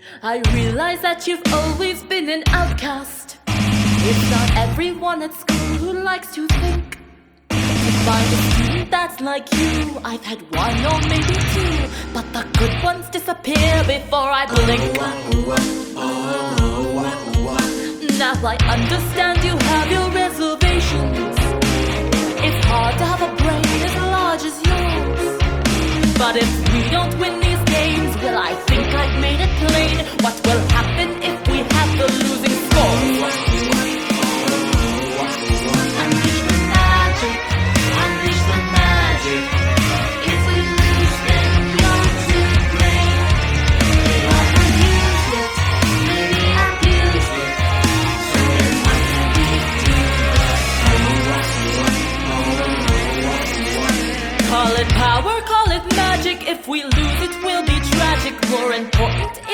I realize that you've always been an outcast. It's not everyone at school who likes to think. To find a student that's like you, I've had one or maybe two, but the good ones disappear before I blink. Now I understand you have your reservations. It's hard to have a brain as large as yours. But if we don't win these games, well, I think I've made it plain what will happen if we have the losing score. Unleash the magic, unleash the magic. If we lose, then you're to blame. Maybe I've used it, maybe I've used it. So then what can we do? Call it power, call it magic. If we lose it, we'll be tragic. More important